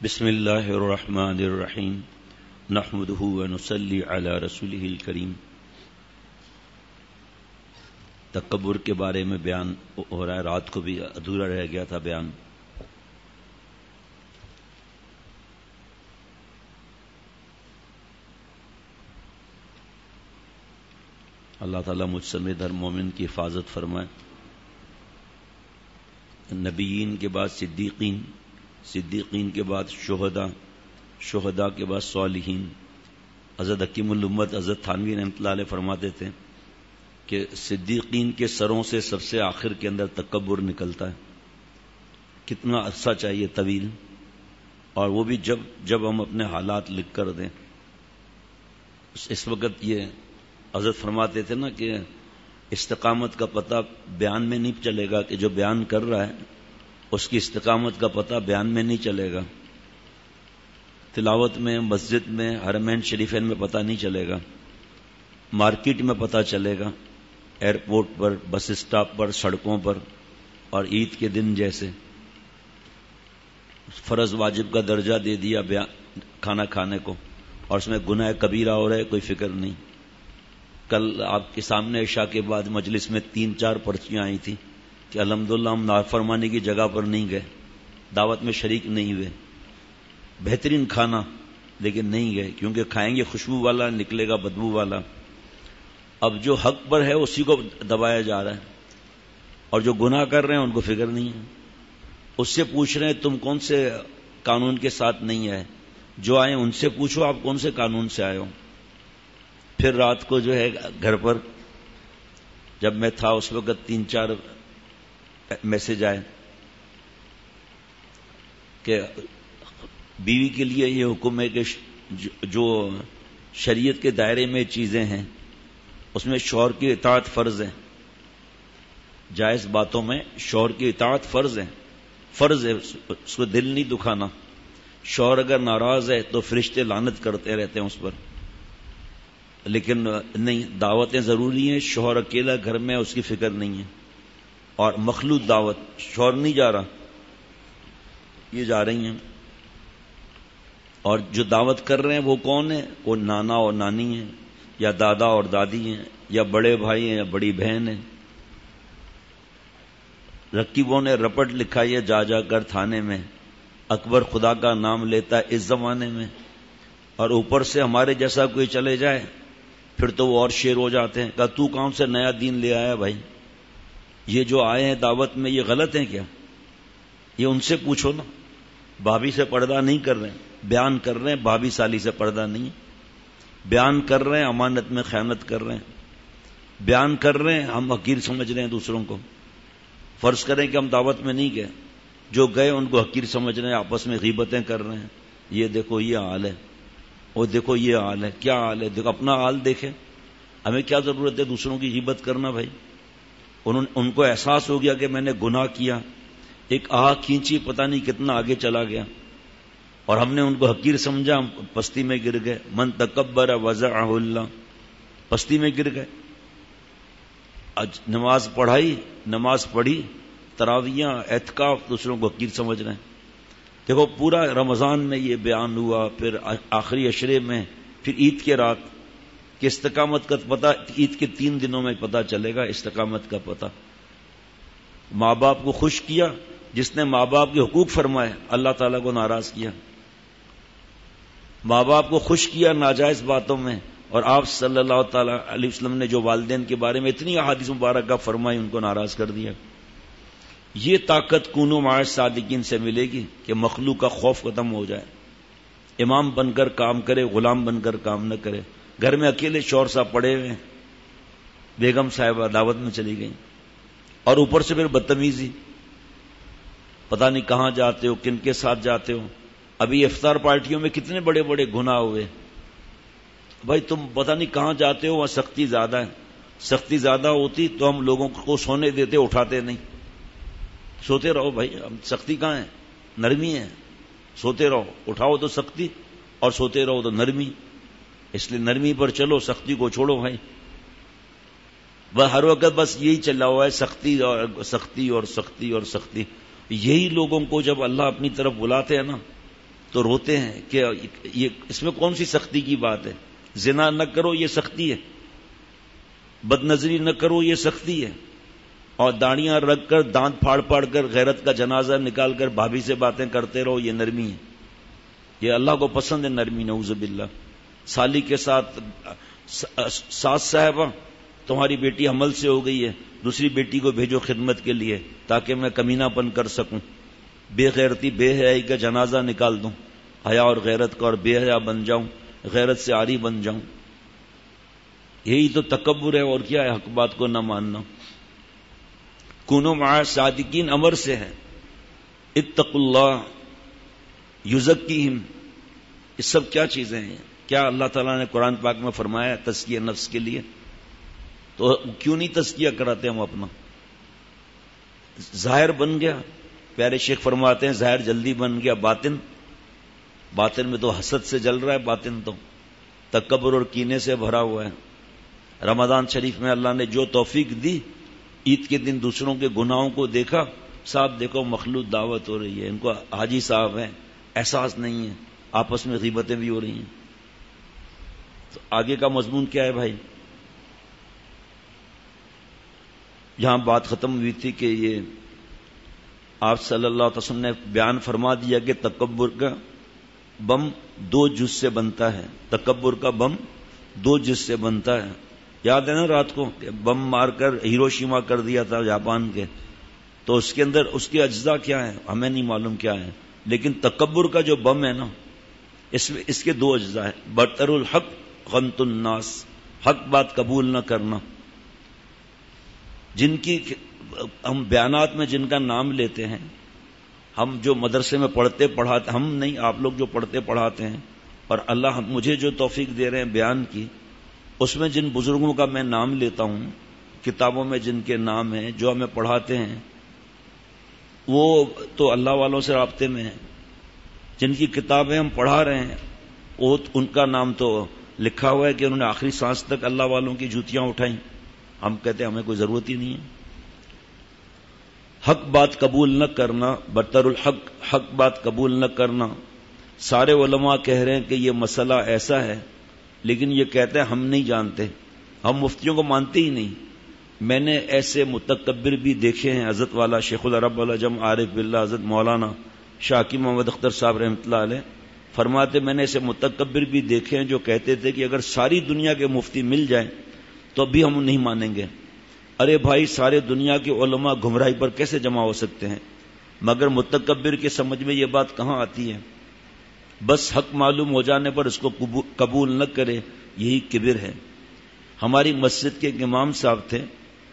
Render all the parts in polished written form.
بسم اللہ الرحمن الرحیم نحمده ونصلی علی رسوله الکریم۔ تکبر کے بارے میں بیان ہو رہا ہے، رات کو بھی ادھورا رہ گیا تھا بیان۔ اللہ تعالیٰ مجھ سمیت ہر مومن کی حفاظت فرمائے۔ نبیین کے بعد صدیقین، صدیقین کے بعد شہداء، شہداء کے بعد صالحین۔ حضرت حکیم الامت حضرت تھانوی رحمۃ اللہ علیہ فرماتے تھے کہ صدیقین کے سروں سے سب سے آخر کے اندر تکبر نکلتا ہے۔ کتنا عرصہ چاہیے طویل، اور وہ بھی جب ہم اپنے حالات لکھ کر دیں۔ اس وقت یہ حضرت فرماتے تھے نا کہ استقامت کا پتہ بیان میں نہیں چلے گا، کہ جو بیان کر رہا ہے اس کی استقامت کا پتہ بیان میں نہیں چلے گا، تلاوت میں، مسجد میں، حرمین شریفین میں پتہ نہیں چلے گا، مارکیٹ میں پتہ چلے گا، ایئرپورٹ پر، بس اسٹاپ پر، سڑکوں پر، اور عید کے دن جیسے فرض واجب کا درجہ دے دیا کھانا کھانے کو، اور اس میں گناہ کبیرہ ہو رہا ہے، کوئی فکر نہیں۔ کل آپ کے سامنے عشاء کے بعد مجلس میں 3-4 پرچیاں آئی تھیں کہ الحمدللہ ہم نافرمانی کی جگہ پر نہیں گئے، دعوت میں شریک نہیں ہوئے، بہترین کھانا، لیکن نہیں گئے، کیونکہ کھائیں گے خوشبو والا، نکلے گا بدبو والا۔ اب جو حق پر ہے اسی کو دبایا جا رہا ہے، اور جو گناہ کر رہے ہیں ان کو فکر نہیں ہے۔ اس سے پوچھ رہے ہیں تم کون سے قانون کے ساتھ نہیں آئے، جو آئے ان سے پوچھو آپ کون سے قانون سے آئے ہو۔ پھر رات کو جو ہے گھر پر جب میں تھا اس وقت 3-4 میسج آئے کہ بیوی کے لیے یہ حکم ہے کہ جو شریعت کے دائرے میں چیزیں ہیں اس میں شوہر کی اطاعت فرض ہے، جائز باتوں میں شوہر کی اطاعت فرض ہے، فرض ہے، اس کو دل نہیں دکھانا۔ شوہر اگر ناراض ہے تو فرشتے لعنت کرتے رہتے ہیں اس پر، لیکن نہیں، دعوتیں ضروری ہیں، شوہر اکیلا گھر میں اس کی فکر نہیں ہے، اور مخلوط دعوت، شوہر نہیں جا رہا، یہ جا رہی ہیں، اور جو دعوت کر رہے ہیں وہ کون ہے؟ وہ نانا اور نانی ہیں، یا دادا اور دادی ہیں، یا بڑے بھائی ہیں، یا بڑی بہن ہیں۔ رقیبوں نے رپٹ لکھائی ہے جا جا کر تھانے میں، اکبر خدا کا نام لیتا ہے اس زمانے میں، اور اوپر سے ہمارے جیسا کوئی چلے جائے پھر تو وہ اور شیر ہو جاتے ہیں، کہ تو کون سے نیا دین لے آیا بھائی، یہ جو آئے ہیں دعوت میں یہ غلط ہیں کیا؟ یہ ان سے پوچھو نا۔ بھابھی سے پردہ نہیں کر رہے ہیں، بیان کر رہے ہیں، بھابھی سالی سے پردہ نہیں، بیان کر رہے ہیں امانت میں خیانت کر رہے ہیں، بیان کر رہے ہیں ہم حقیر سمجھ رہے ہیں دوسروں کو۔ فرض کریں کہ ہم دعوت میں نہیں گئے، جو گئے ان کو حقیر سمجھ رہے ہیں، آپس میں غیبتیں کر رہے ہیں، یہ دیکھو یہ حال ہے، وہ دیکھو یہ حال ہے، کیا حال ہے؟ دیکھو اپنا حال دیکھیں، ہمیں کیا ضرورت ہے دوسروں کی غیبت کرنا بھائی۔ ان کو احساس ہو گیا کہ میں نے گناہ کیا، ایک آہ کھینچی، پتہ نہیں کتنا آگے چلا گیا، اور ہم نے ان کو حقیر سمجھا، پستی میں گر گئے۔ من تکبر وضعہ اللہ، پستی میں گر گئے۔ نماز پڑھی، تراویحاں، اعتکاف، دوسروں کو حقیر سمجھ رہے ہیں۔ دیکھو پورا رمضان میں یہ بیان ہوا، پھر آخری عشرے میں، پھر عید کے رات کہ استقامت کا پتہ عید کے 3 دنوں میں پتہ چلے گا، استقامت کا پتہ۔ ماں باپ کو خوش کیا، جس نے ماں باپ کے حقوق فرمائے اللہ تعالیٰ کو ناراض کیا۔ ماں باپ کو خوش کیا ناجائز باتوں میں، اور آپ صلی اللہ تعالی علیہ وسلم نے جو والدین کے بارے میں اتنی احادیث مبارکہ فرمائی ان کو ناراض کر دیا۔ یہ طاقت کونوا مع الصادقین سے ملے گی کہ مخلوق کا خوف ختم ہو جائے، امام بن کر کام کرے، غلام بن کر کام نہ کرے۔ گھر میں اکیلے شوہر صاحب پڑے ہوئے ہیں، بیگم صاحبہ دعوت میں چلی گئیں، اور اوپر سے پھر بدتمیزی، پتہ نہیں کہاں جاتے ہو، کن کے ساتھ جاتے ہو۔ ابھی افطار پارٹیوں میں کتنے بڑے بڑے گناہ ہوئے، بھائی تم پتہ نہیں کہاں جاتے ہو، وہاں سختی زیادہ ہے۔ سختی زیادہ ہوتی تو ہم لوگوں کو سونے دیتے، اٹھاتے نہیں۔ سوتے رہو بھائی، سختی کہاں ہے؟ نرمی ہے، سوتے رہو، اٹھاؤ تو سختی اور سوتے رہو تو نرمی، اس لیے نرمی پر چلو، سختی کو چھوڑو بھائی۔ ہر وقت بس یہی چلا ہوا ہے، سختی اور سختی اور سختی اور سختی۔ یہی لوگوں کو جب اللہ اپنی طرف بلاتے ہیں نا تو روتے ہیں کہ یہ اس میں کون سی سختی کی بات ہے؟ زنا نہ کرو یہ سختی ہے، بد نظری نہ کرو یہ سختی ہے، اور داڑیاں رکھ کر دانت پھاڑ پھاڑ کر غیرت کا جنازہ نکال کر بھابھی سے باتیں کرتے رہو یہ نرمی ہے؟ یہ اللہ کو پسند ہے نرمی، نعوذ باللہ۔ سالی کے ساتھ ساس صاحبہ تمہاری بیٹی حمل سے ہو گئی ہے، دوسری بیٹی کو بھیجو خدمت کے لیے تاکہ میں کمینہ پن کر سکوں، بے غیرتی بے حیائی کا جنازہ نکال دوں، حیا اور غیرت کا، اور بے حیا بن جاؤں، غیرت سے عاری بن جاؤں۔ یہی تو تکبر ہے، اور کیا ہے؟ حق بات کو نہ ماننا۔ کونوا مع صادقین امر سے ہے، اتقوا اللہ یزکیہم، یہ سب کیا چیزیں ہیں؟ کیا اللہ تعالیٰ نے قرآن پاک میں فرمایا تزکیہ نفس کے لیے؟ تو کیوں نہیں تزکیہ کراتے ہم اپنا؟ ظاہر بن گیا، پیارے شیخ فرماتے ہیں ظاہر جلدی بن گیا، باطن میں تو حسد سے جل رہا ہے، باطن تو تکبر اور کینے سے بھرا ہوا ہے۔ رمضان شریف میں اللہ نے جو توفیق دی، عید کے دن دوسروں کے گناہوں کو دیکھا، صاحب دیکھو مخلوط دعوت ہو رہی ہے، ان کو حاجی صاحب ہیں، احساس نہیں ہے، آپس میں غیبتیں بھی ہو رہی ہیں۔ تو آگے کا مضمون کیا ہے بھائی؟ یہاں بات ختم ہوئی تھی کہ یہ آپ صلی اللہ علیہ وسلم نے بیان فرما دیا کہ تکبر کا بم 2 جز سے بنتا ہے، تکبر کا بم 2 جز سے بنتا ہے۔ یاد ہے نا رات کو بم مار کر ہیروشیما کر دیا تھا جاپان کے، تو اس کے اندر اس کے اجزاء کیا ہیں ہمیں نہیں معلوم کیا ہے، لیکن تکبر کا جو بم ہے نا اس کے 2 اجزاء ہیں، برطر الحق غمت الناس، حق بات قبول نہ کرنا۔ جن کی ہم بیانات میں جن کا نام لیتے ہیں، ہم جو مدرسے میں پڑھتے پڑھاتے، ہم نہیں آپ لوگ جو پڑھتے پڑھاتے ہیں، اور اللہ مجھے جو توفیق دے رہے ہیں بیان کی، اس میں جن بزرگوں کا میں نام لیتا ہوں، کتابوں میں جن کے نام ہیں، جو ہمیں پڑھاتے ہیں، وہ تو اللہ والوں سے رابطے میں ہیں۔ جن کی کتابیں ہم پڑھا رہے ہیں وہ ان کا نام تو لکھا ہوا ہے کہ انہوں نے آخری سانس تک اللہ والوں کی جوتیاں اٹھائیں، ہم کہتے ہیں ہمیں کوئی ضرورت ہی نہیں ہے۔ حق بات قبول نہ کرنا، برطر الحق، حق بات قبول نہ کرنا۔ سارے علماء کہہ رہے ہیں کہ یہ مسئلہ ایسا ہے، لیکن یہ کہتے ہیں ہم نہیں جانتے، ہم مفتیوں کو مانتے ہی نہیں۔ میں نے ایسے متکبر بھی دیکھے ہیں، حضرت والا شیخ العرب العجم عارف باللہ حضرت مولانا شاکی محمد اختر صاحب رحمۃ اللہ علیہ فرماتے، میں نے ایسے متکبر بھی دیکھے ہیں جو کہتے تھے کہ اگر ساری دنیا کے مفتی مل جائیں تو بھی ہم نہیں مانیں گے۔ ارے بھائی، سارے دنیا کے علماء گمراہی پر کیسے جمع ہو سکتے ہیں؟ مگر متکبر کے سمجھ میں یہ بات کہاں آتی ہے؟ بس حق معلوم ہو جانے پر اس کو قبول نہ کرے، یہی کبر ہے۔ ہماری مسجد کے ایک امام صاحب تھے،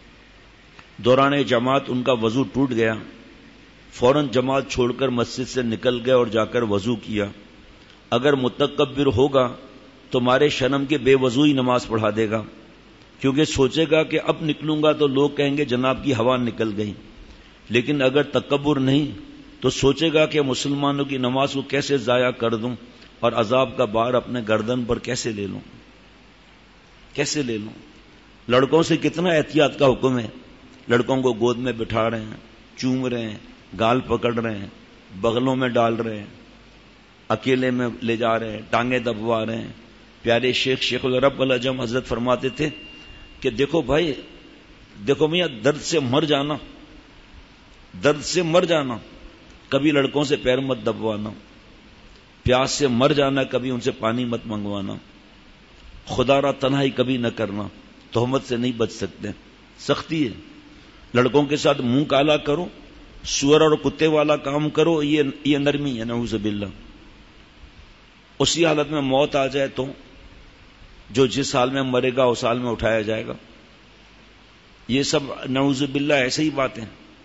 دوران جماعت ان کا وضو ٹوٹ گیا، فوراً جماعت چھوڑ کر مسجد سے نکل گئے اور جا کر وضو کیا۔ اگر متکبر ہوگا تو مارے شرم کے بے وضوئی نماز پڑھا دے گا، کیونکہ سوچے گا کہ اب نکلوں گا تو لوگ کہیں گے جناب کی ہوا نکل گئی۔ لیکن اگر تکبر نہیں تو سوچے گا کہ مسلمانوں کی نماز کو کیسے ضائع کر دوں اور عذاب کا بار اپنے گردن پر کیسے لے لوں، کیسے لے لوں۔ لڑکوں سے کتنا احتیاط کا حکم ہے، لڑکوں کو گود میں بٹھا رہے ہیں، چوم رہے ہیں، گال پکڑ رہے ہیں، بغلوں میں ڈال رہے ہیں، اکیلے میں لے جا رہے ہیں، ٹانگیں دبوا رہے ہیں۔ پیارے شیخ العرب العجم حضرت فرماتے تھے کہ دیکھو بھائی، دیکھو میاں، درد سے مر جانا، درد سے مر جانا، کبھی لڑکوں سے پیر مت دبوانا، پیاس سے مر جانا، کبھی ان سے پانی مت منگوانا، خدا را تنہائی کبھی نہ کرنا، تہمت سے نہیں بچ سکتے، سختی ہے۔ لڑکوں کے ساتھ منہ کالا کرو، سور اور کتے والا کام کرو، یہ نرمی ہے، نعوذ باللہ۔ اسی حالت میں موت آ جائے تو جو جس حال میں مرے گا اس حال میں اٹھایا جائے گا۔ یہ سب نعوذ باللہ ایسے ہی باتیں۔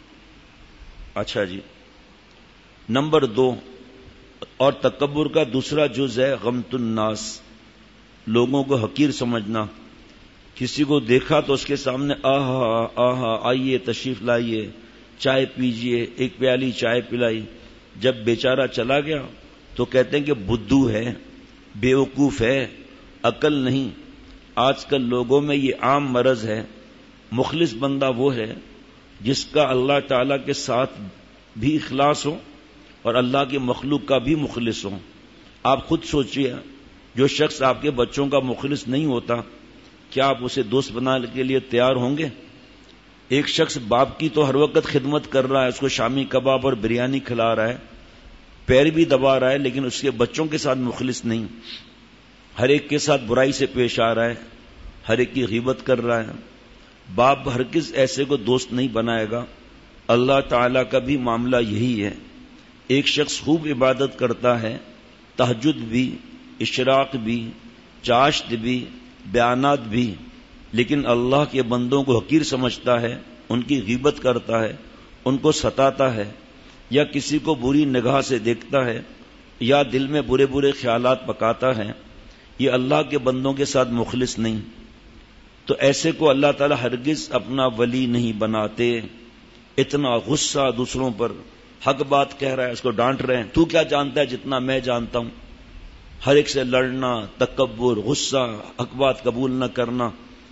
اچھا جی، نمبر 2 اور تکبر کا دوسرا جز ہے غمت الناس، لوگوں کو حقیر سمجھنا۔ کسی کو دیکھا تو اس کے سامنے آہا آہا، آئیے تشریف لائیے، چائے پیجئے، ایک پیالی چائے پلائی۔ جب بیچارہ چلا گیا تو کہتے ہیں کہ بدھو ہے، بیوقوف ہے، عقل نہیں۔ آج کل لوگوں میں یہ عام مرض ہے۔ مخلص بندہ وہ ہے جس کا اللہ تعالی کے ساتھ بھی اخلاص ہو اور اللہ کی مخلوق کا بھی مخلص ہوں. آپ خود سوچئے، جو شخص آپ کے بچوں کا مخلص نہیں ہوتا، کیا آپ اسے دوست بنانے کے لیے تیار ہوں گے؟ ایک شخص باپ کی تو ہر وقت خدمت کر رہا ہے، اس کو شامی کباب اور بریانی کھلا رہا ہے، پیر بھی دبا رہا ہے، لیکن اس کے بچوں کے ساتھ مخلص نہیں، ہر ایک کے ساتھ برائی سے پیش آ رہا ہے، ہر ایک کی غیبت کر رہا ہے. باپ ہرگز ایسے کو دوست نہیں بنائے گا. اللہ تعالی کا بھی معاملہ یہی ہے. ایک شخص خوب عبادت کرتا ہے، تہجد بھی، اشراق بھی، چاشت بھی، بیانات بھی، لیکن اللہ کے بندوں کو حقیر سمجھتا ہے، ان کی غیبت کرتا ہے، ان کو ستاتا ہے، یا کسی کو بری نگاہ سے دیکھتا ہے، یا دل میں برے برے خیالات پکاتا ہے. یہ اللہ کے بندوں کے ساتھ مخلص نہیں. تو ایسے کو اللہ تعالی ہرگز اپنا ولی نہیں بناتے. اتنا غصہ دوسروں پر، حق بات کہہ رہا ہے، اس کو ڈانٹ رہے ہیں، تو کیا جانتا ہے جتنا میں جانتا ہوں. ہر ایک سے لڑنا، تکبر، غصہ، حق بات قبول نہ کرنا.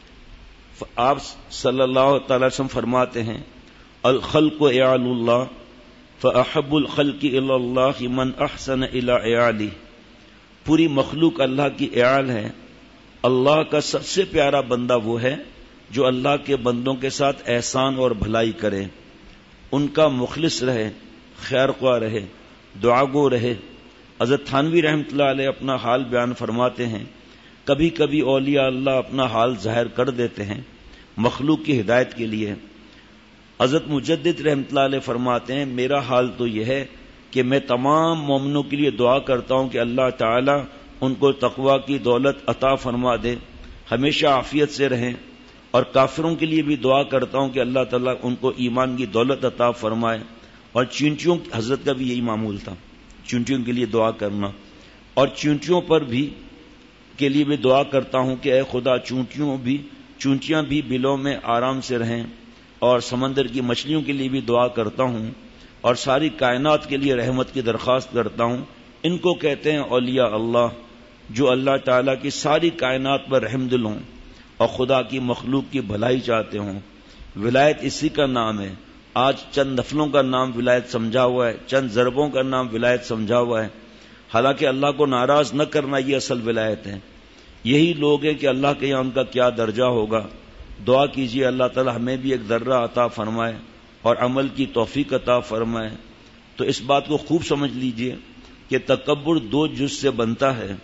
آپ صلی اللہ تعالی وسلم فرماتے ہیں، الخلق اعال اللہ فاحب الخلق الی اللہ من احسن الی اعالی. پوری مخلوق اللہ کی اعال ہے. اللہ کا سب سے پیارا بندہ وہ ہے جو اللہ کے بندوں کے ساتھ احسان اور بھلائی کرے، ان کا مخلص رہے، خیر خواہ رہے، دعا گو رہے. حضرت تھانوی رحمۃ اللہ علیہ اپنا حال بیان فرماتے ہیں، کبھی کبھی اولیاء اللہ اپنا حال ظاہر کر دیتے ہیں مخلوق کی ہدایت کے لیے. حضرت مجدد رحمۃ اللہ علیہ فرماتے ہیں، میرا حال تو یہ ہے کہ میں تمام مومنوں کے لیے دعا کرتا ہوں کہ اللہ تعالی ان کو تقوی کی دولت عطا فرما دے، ہمیشہ عافیت سے رہیں، اور کافروں کے لیے بھی دعا کرتا ہوں کہ اللہ تعالیٰ ان کو ایمان کی دولت عطا فرمائے. اور چینٹیوں، حضرت کا بھی یہی معمول تھا، چینٹیوں کے لیے دعا کرنا. اور چینٹیوں پر بھی کے لیے بھی دعا کرتا ہوں کہ اے خدا چونٹیاں بھی بلوں میں آرام سے رہیں، اور سمندر کی مچھلیوں کے لیے بھی دعا کرتا ہوں، اور ساری کائنات کے لیے رحمت کی درخواست کرتا ہوں. ان کو کہتے ہیں اولیاء اللہ، جو اللہ تعالیٰ کی ساری کائنات پر رحم دل ہوں اور خدا کی مخلوق کی بھلائی چاہتے ہوں. ولایت اسی کا نام ہے. آج چند نفلوں کا نام ولایت سمجھا ہوا ہے، چند ضربوں کا نام ولایت سمجھا ہوا ہے، حالانکہ اللہ کو ناراض نہ کرنا یہ اصل ولایت ہے. یہی لوگ ہیں کہ اللہ کے یہاں ان کا کیا درجہ ہوگا. دعا کیجیے اللہ تعالی ہمیں بھی ایک درجہ عطا فرمائے اور عمل کی توفیق عطا فرمائے. تو اس بات کو خوب سمجھ لیجئے کہ تکبر 2 جز سے بنتا ہے.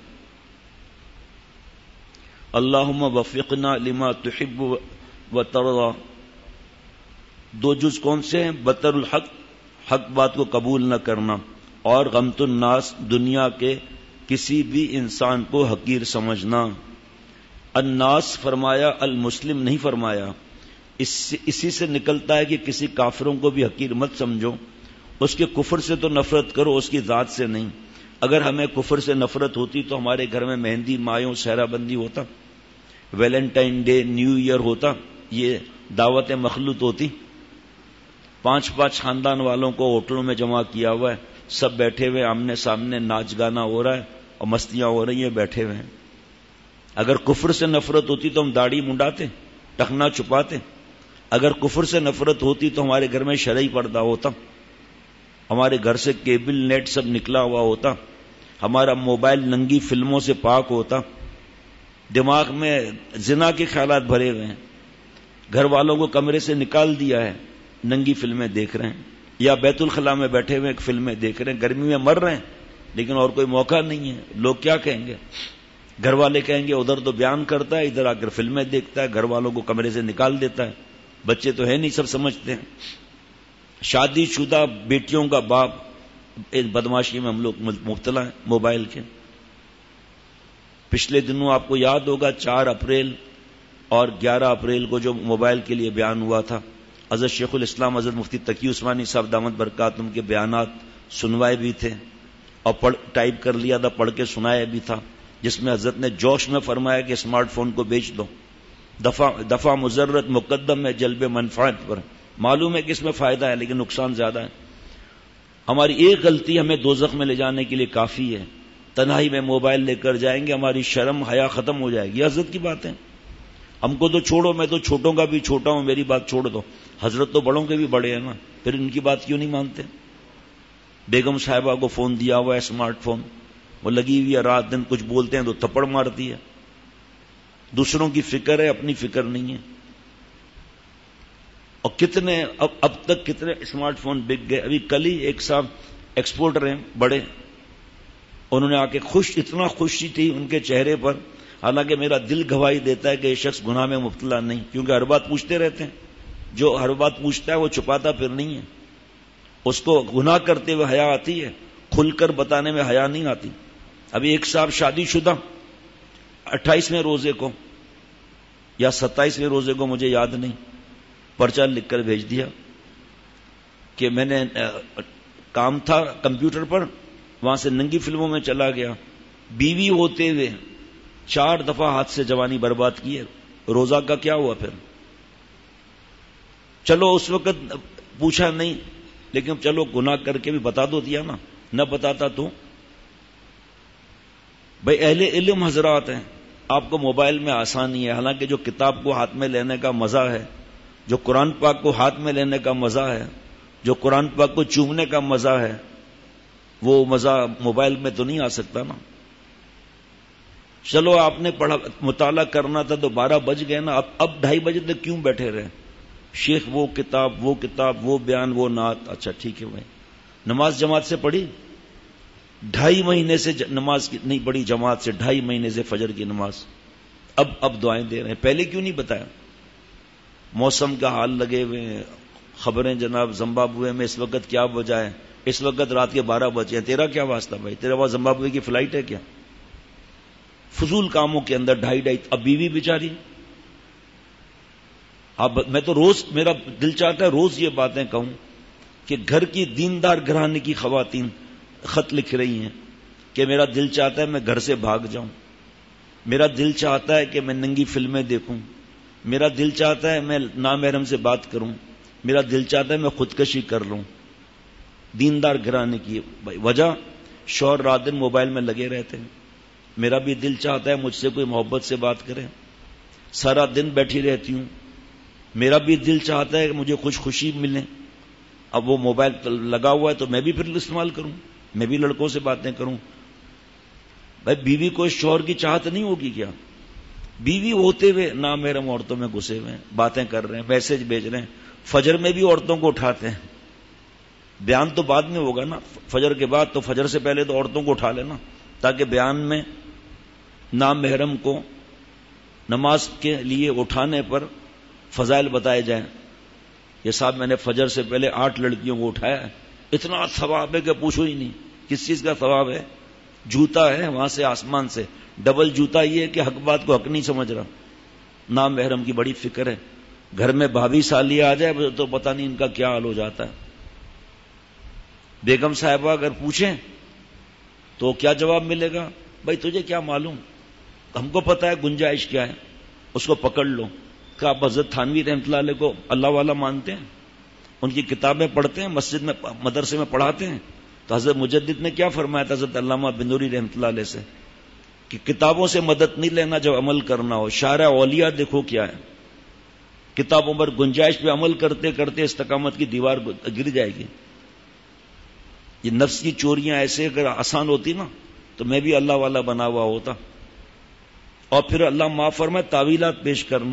اللہم وفقنا لما تحب و ترضى. 2 جز کون سے ہیں؟ بطر الحق، حق بات کو قبول نہ کرنا، اور غمت الناس، دنیا کے کسی بھی انسان کو حقیر سمجھنا. الناس فرمایا، المسلم نہیں فرمایا. اسی سے نکلتا ہے کہ کسی کافروں کو بھی حقیر مت سمجھو. اس کے کفر سے تو نفرت کرو، اس کی ذات سے نہیں. اگر ہمیں کفر سے نفرت ہوتی تو ہمارے گھر میں مہندی مایوں سہرا بندی ہوتا، ویلنٹائن ڈے، نیو ایئر ہوتا، یہ دعوت مخلوط ہوتی. 5 خاندان والوں کو ہوٹلوں میں جمع کیا ہوا ہے، سب بیٹھے ہوئے، آمنے سامنے ناچ گانا ہو رہا ہے اور مستیاں ہو رہی ہیں، بیٹھے ہوئے ہیں. اگر کفر سے نفرت ہوتی تو ہم داڑھی منڈاتے، ٹخنا چھپاتے. اگر کفر سے نفرت ہوتی تو ہمارے گھر میں شرعی پردہ ہوتا، ہمارے گھر سے کیبل نیٹ سب نکلا ہوا ہوتا، ہمارا موبائل ننگی فلموں سے پاک ہوتا. دماغ میں زنا کے خیالات بھرے ہوئے ہیں، گھر والوں کو کمرے سے نکال دیا ہے، ننگی فلمیں دیکھ رہے ہیں، یا بیت الخلاء میں بیٹھے ہوئے فلمیں دیکھ رہے ہیں، گرمی میں مر رہے ہیں لیکن اور کوئی موقع نہیں ہے. لوگ کیا کہیں گے؟ گھر والے کہیں گے ادھر تو بیان کرتا ہے، ادھر آ کر فلمیں دیکھتا ہے، گھر والوں کو کمرے سے نکال دیتا ہے. بچے تو ہے نہیں، سب سمجھتے ہیں. شادی شدہ بیٹیوں کا باپ اس بدماشی میں ہم لوگ مبتلا ہیں موبائل کے. پچھلے دنوں آپ کو یاد ہوگا 4 اپریل اور 11 اپریل کو جو موبائل کے لیے بیان ہوا تھا، حضرت شیخ الاسلام حضرت مفتی تقی عثمانی صاحب دامت برکاتہم کے بیانات سنوائے بھی تھے اور ٹائپ کر لیا تھا، پڑھ کے سنایا بھی تھا، جس میں حضرت نے جوش میں فرمایا کہ اسمارٹ فون کو بیچ دو، دفع مضرت مقدم ہے جلب منفعت پر. معلوم ہے کہ اس میں فائدہ ہے لیکن نقصان زیادہ ہے. ہماری ایک غلطی ہمیں دوزخ میں لے جانے کے لیے کافی ہے. تنہائی میں موبائل لے کر جائیں گے، ہماری شرم حیا ختم ہو جائے گی. حضرت کی بات ہے، ہم کو تو چھوڑو، میں تو چھوٹوں کا بھی چھوٹا ہوں، میری بات چھوڑ دو. حضرت تو بڑوں کے بھی بڑے ہیں نا، پھر ان کی بات کیوں نہیں مانتے؟ بیگم صاحبہ کو فون دیا ہوا ہے اسمارٹ فون، وہ لگی ہوئی ہے رات دن، کچھ بولتے ہیں تو تھپڑ مارتی ہے. دوسروں کی فکر ہے، اپنی فکر نہیں ہے. اور کتنے اب تک کتنے اسمارٹ فون بک گئے. ابھی کل ہی ایک صاحب ایکسپورٹر ہیں بڑے، انہوں نے آ کے اتنا خوشی تھی ان کے چہرے پر، حالانکہ میرا دل گواہی دیتا ہے کہ یہ شخص گناہ میں مبتلا نہیں، کیونکہ ہر بات پوچھتے رہتے ہیں. جو ہر بات پوچھتا ہے وہ چھپاتا پھر نہیں ہے. اس کو گناہ کرتے ہوئے حیا آتی ہے، کھل کر بتانے میں حیا نہیں آتی. ابھی ایک صاحب شادی شدہ 28ویں روزے کو یا 27ویں روزے کو مجھے یاد نہیں، پرچہ لکھ کر بھیج دیا کہ میں نے کام تھا کمپیوٹر پر، وہاں سے ننگی فلموں میں چلا گیا، بیوی ہوتے ہوئے 4 دفعہ ہاتھ سے جوانی برباد کی ہے. روزہ کا کیا ہوا پھر؟ چلو اس وقت پوچھا نہیں، لیکن چلو گناہ کر کے بھی بتا دو دیا نا، نہ بتاتا تو. بھائی اہل علم حضرات ہیں، آپ کو موبائل میں آسانی ہے، حالانکہ جو کتاب کو ہاتھ میں لینے کا مزہ ہے، جو قرآن پاک کو ہاتھ میں لینے کا مزہ ہے، جو قرآن پاک کو چومنے کا مزہ ہے، وہ مزہ موبائل میں تو نہیں آ سکتا نا. چلو آپ نے پڑھا مطالعہ کرنا تھا تو 12 بج گئے نا، اب 2:30 بجے تک کیوں بیٹھے رہے؟ شیخ وہ کتاب وہ بیان وہ نعت. اچھا ٹھیک ہے بھائی، نماز جماعت سے پڑھی؟ 2.5 مہینے سے نماز نہیں پڑھی جماعت سے، 2.5 مہینے سے فجر کی نماز. اب دعائیں دے رہے ہیں، پہلے کیوں نہیں بتایا؟ موسم کا حال لگے ہوئے ہیں، خبریں جناب زمبابوے میں اس وقت کیا وجہ ہے، اس وقت رات کے 12 بجے ہیں، تیرا کیا واسطہ بھائی؟ تیرا وہاں زمبابوے کی فلائٹ ہے کیا؟ فضول کاموں کے اندر 2.5. اب بیوی بیچاری، میں تو روز میرا دل چاہتا ہے روز یہ باتیں کہوں کہ گھر کی دیندار گھرانے کی خواتین خط لکھ رہی ہیں کہ میرا دل چاہتا ہے میں گھر سے بھاگ جاؤں، میرا دل چاہتا ہے کہ میں ننگی فلمیں دیکھوں، میرا دل چاہتا ہے میں نامحرم سے بات کروں، میرا دل چاہتا ہے میں خودکشی کر لوں. دیندار گھرانے کی وجہ شوہر رات دن موبائل میں لگے رہتے ہیں. میرا بھی دل چاہتا ہے مجھ سے کوئی محبت سے بات کرے، سارا دن بیٹھی رہتی ہوں. میرا بھی دل چاہتا ہے کہ مجھے کچھ خوشی ملے، اب وہ موبائل لگا ہوا ہے تو میں بھی پھر استعمال کروں، میں بھی لڑکوں سے باتیں کروں. بھائی بیوی کو شوہر کی چاہت نہیں ہوگی کیا؟ بیوی ہوتے ہوئے نامحرم عورتوں میں گھسے ہوئے ہیں، باتیں کر رہے ہیں، میسج بھیج رہے ہیں. فجر میں بھی عورتوں کو اٹھاتے ہیں. بیان تو بعد میں ہوگا نا، فجر کے بعد، تو فجر سے پہلے تو عورتوں کو اٹھا لینا تاکہ بیان میں نامحرم کو نماز کے لیے اٹھانے پر فضائل بتائے جائیں. یہ صاحب میں نے فجر سے پہلے 8 لڑکیوں کو اٹھایا ہے، اتنا ثواب ہے کہ پوچھو ہی نہیں. کس چیز کا ثواب ہے؟ جوتا ہے وہاں سے آسمان سے، ڈبل جوتا. یہ ہے کہ حق بات کو حق نہیں سمجھ رہا. نامحرم کی بڑی فکر ہے. گھر میں بھابھی سالی آ جائے تو پتہ نہیں ان کا کیا حال ہو جاتا ہے. بیگم صاحبہ اگر پوچھیں تو کیا جواب ملے گا؟ بھائی تجھے کیا معلوم، ہم کو پتہ ہے گنجائش کیا ہے، اس کو پکڑ لو. کہ آپ حضرت تھانوی رحمۃ اللہ علیہ کو اللہ والا مانتے ہیں، ان کی کتابیں پڑھتے ہیں، مسجد میں مدرسے میں پڑھاتے ہیں، تو حضرت مجدد نے کیا فرمایا تھا حضرت علامہ بنوری رحمۃ اللہ علیہ سے کہ کتابوں سے مدد نہیں لینا جب عمل کرنا ہو. شارع اولیاء دیکھو کیا ہے، کتابوں پر گنجائش پہ عمل کرتے کرتے استقامت کی دیوار گر جائے گی. یہ نفس کی چوریاں ایسے اگر آسان ہوتی نا تو میں بھی اللہ والا بنا ہوا ہوتا. اور پھر اللہ معاف فرمائے تعویلات پیش کرنا.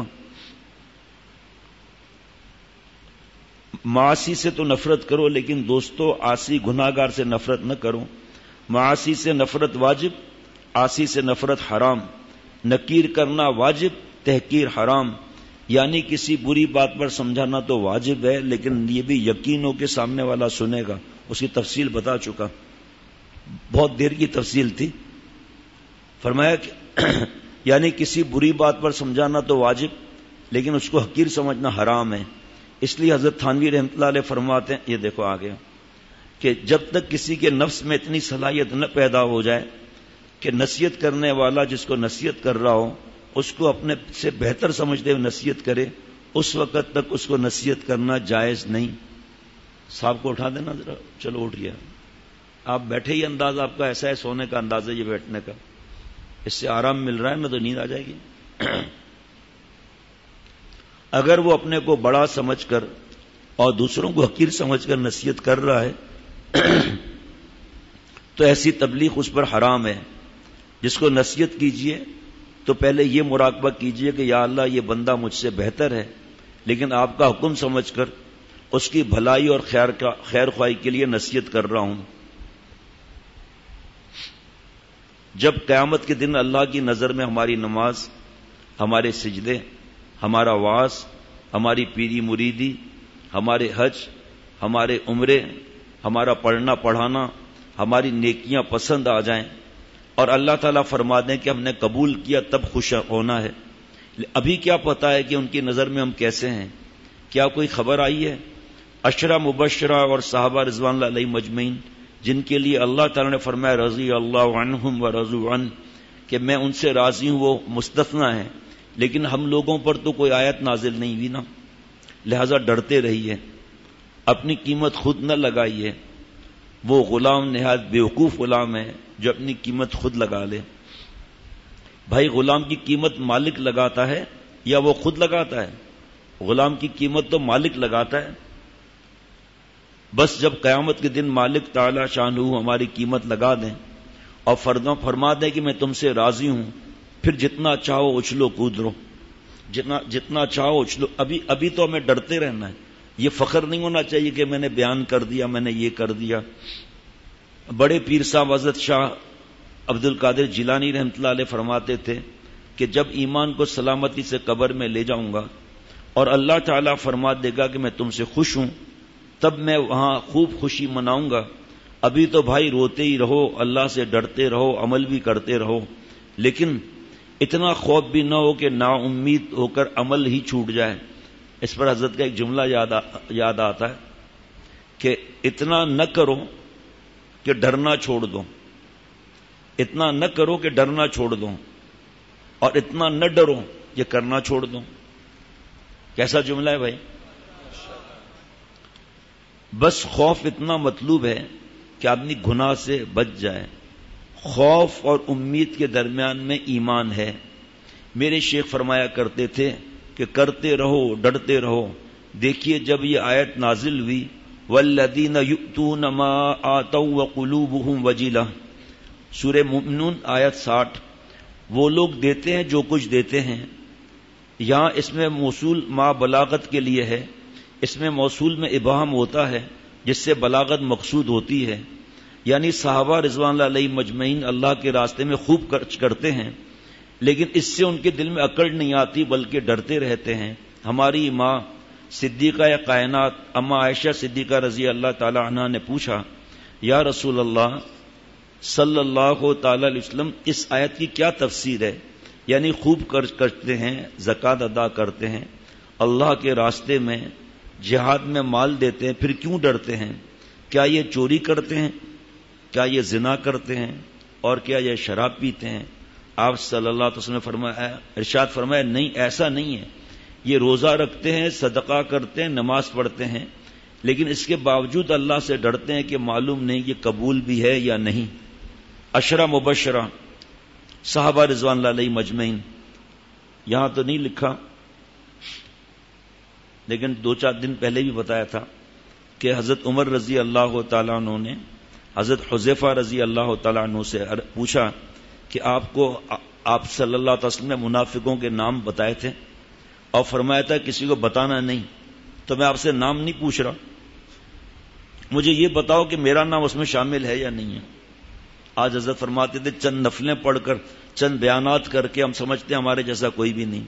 معاصی سے تو نفرت کرو، لیکن دوستو عاصی گناہگار سے نفرت نہ کرو. معاصی سے نفرت واجب، عاصی سے نفرت حرام. نکیر کرنا واجب، تحقیر حرام. یعنی کسی بری بات پر سمجھانا تو واجب ہے، لیکن یہ بھی یقین ہو کہ سامنے والا سنے گا. اس کی تفصیل بتا چکا، بہت دیر کی تفصیل تھی. فرمایا کہ یعنی کسی بری بات پر سمجھانا تو واجب، لیکن اس کو حقیر سمجھنا حرام ہے. اس لیے حضرت تھانوی رحمۃ اللہ علیہ فرماتے ہیں، یہ دیکھو آگے، کہ جب تک کسی کے نفس میں اتنی صلاحیت نہ پیدا ہو جائے کہ نصیحت کرنے والا جس کو نصیحت کر رہا ہو اس کو اپنے سے بہتر سمجھتے ہوئے نصیحت کرے، اس وقت تک اس کو نصیحت کرنا جائز نہیں. صاحب کو اٹھا دینا ذرا، چلو اٹھ گیا. آپ بیٹھے ہی انداز آپ کا ایسا ہے، سونے کا انداز ہے یہ بیٹھنے کا، اس سے آرام مل رہا ہے نا تو نیند آ جائے گی. اگر وہ اپنے کو بڑا سمجھ کر اور دوسروں کو حقیر سمجھ کر نصیحت کر رہا ہے تو ایسی تبلیغ اس پر حرام ہے. جس کو نصیحت کیجئے تو پہلے یہ مراقبہ کیجئے کہ یا اللہ یہ بندہ مجھ سے بہتر ہے، لیکن آپ کا حکم سمجھ کر اس کی بھلائی اور خیر خواہی کے لیے نصیحت کر رہا ہوں. جب قیامت کے دن اللہ کی نظر میں ہماری نماز، ہمارے سجدے، ہمارا وعظ، ہماری پیری مریدی، ہمارے حج، ہمارے عمرے، ہمارا پڑھنا پڑھانا، ہماری نیکیاں پسند آ جائیں اور اللہ تعالیٰ فرما دیں کہ ہم نے قبول کیا، تب خوش ہونا ہے. ابھی کیا پتا ہے کہ ان کی نظر میں ہم کیسے ہیں؟ کیا کوئی خبر آئی ہے؟ عشرہ مبشرہ اور صحابہ رضوان اللہ علیہ مجمعین جن کے لیے اللہ تعالیٰ نے فرمایا رضی اللہ عنہم ورضوا عنہ کہ میں ان سے راضی ہوں، وہ مستثنیٰ ہیں، لیکن ہم لوگوں پر تو کوئی آیت نازل نہیں ہوئی نا، لہذا ڈرتے رہیے، اپنی قیمت خود نہ لگائیے. وہ غلام نہایت بیوقوف غلام ہے جو اپنی قیمت خود لگا لے. بھائی غلام کی قیمت مالک لگاتا ہے یا وہ خود لگاتا ہے؟ غلام کی قیمت تو مالک لگاتا ہے. بس جب قیامت کے دن مالک تعالی شانہ ہماری قیمت لگا دیں اور فرما دیں کہ میں تم سے راضی ہوں، پھر جتنا چاہو اچھلو کود لو، جتنا چاہو اچھلو. ابھی تو ہمیں ڈرتے رہنا ہے. یہ فخر نہیں ہونا چاہیے کہ میں نے بیان کر دیا، میں نے یہ کر دیا. بڑے پیر صاحب حضرت شاہ عبد القادر جیلانی رحمۃ اللہ علیہ فرماتے تھے کہ جب ایمان کو سلامتی سے قبر میں لے جاؤں گا اور اللہ تعالیٰ فرما دے گا کہ میں تم سے خوش ہوں، تب میں وہاں خوب خوشی مناؤں گا. ابھی تو بھائی روتے ہی رہو، اللہ سے ڈرتے رہو، عمل بھی کرتے رہو، لیکن اتنا خوف بھی نہ ہو کہ نا امید ہو کر عمل ہی چھوٹ جائے. اس پر حضرت کا ایک جملہ یاد آتا ہے کہ اتنا نہ کرو کہ ڈرنا چھوڑ دو، اتنا نہ کرو کہ ڈرنا چھوڑ دو، اور اتنا نہ ڈرو یہ کرنا چھوڑ دو. کیسا جملہ ہے بھائی؟ بس خوف اتنا مطلوب ہے کہ آدمی گناہ سے بچ جائے. خوف اور امید کے درمیان میں ایمان ہے. میرے شیخ فرمایا کرتے تھے کہ کرتے رہو، ڈرتے رہو. دیکھیے جب یہ آیت نازل ہوئی والذین یؤتون ما آتوا وقلوبهم وجلہ، سورہ مومنون آیت 60، وہ لوگ دیتے ہیں جو کچھ دیتے ہیں. یہاں اس میں موصول ما بلاغت کے لیے ہے، اس میں موصول میں ابہام ہوتا ہے جس سے بلاغت مقصود ہوتی ہے. یعنی صحابہ رضوان اللہ علیہ مجمعین اللہ کے راستے میں خوب خرچ کرتے ہیں، لیکن اس سے ان کے دل میں اکڑ نہیں آتی بلکہ ڈرتے رہتے ہیں. ہماری ماں صدیقہ کائنات اما عائشہ صدیقہ رضی اللہ تعالی عنہا نے پوچھا یا رسول اللہ صلی اللہ تعالی علیہ وسلم اس آیت کی کیا تفسیر ہے؟ یعنی خوب خرچ کرتے ہیں، زکوٰۃ ادا کرتے ہیں، اللہ کے راستے میں جہاد میں مال دیتے ہیں، پھر کیوں ڈرتے ہیں؟ کیا یہ چوری کرتے ہیں؟ کیا یہ زنا کرتے ہیں؟ اور کیا یہ شراب پیتے ہیں؟ آپ صلی اللہ علیہ وسلم نے فرمایا، ارشاد فرمایا نہیں، ایسا نہیں ہے. یہ روزہ رکھتے ہیں، صدقہ کرتے ہیں، نماز پڑھتے ہیں، لیکن اس کے باوجود اللہ سے ڈرتے ہیں کہ معلوم نہیں یہ قبول بھی ہے یا نہیں. عشرہ مبشرہ صحابہ رضوان اللہ علیہ مجمعین، یہاں تو نہیں لکھا لیکن 2-4 دن پہلے بھی بتایا تھا کہ حضرت عمر رضی اللہ تعالیٰ عنہ نے حضرت حذیفہ رضی اللہ تعالیٰ عنہ سے پوچھا کہ آپ صلی اللہ علیہ وسلم نے منافقوں کے نام بتائے تھے اور فرمایا تھا کسی کو بتانا نہیں، تو میں آپ سے نام نہیں پوچھ رہا، مجھے یہ بتاؤ کہ میرا نام اس میں شامل ہے یا نہیں ہے. آج حضرت فرماتے تھے چند نفلیں پڑھ کر، چند بیانات کر کے ہم سمجھتے ہیں ہمارے جیسا کوئی بھی نہیں.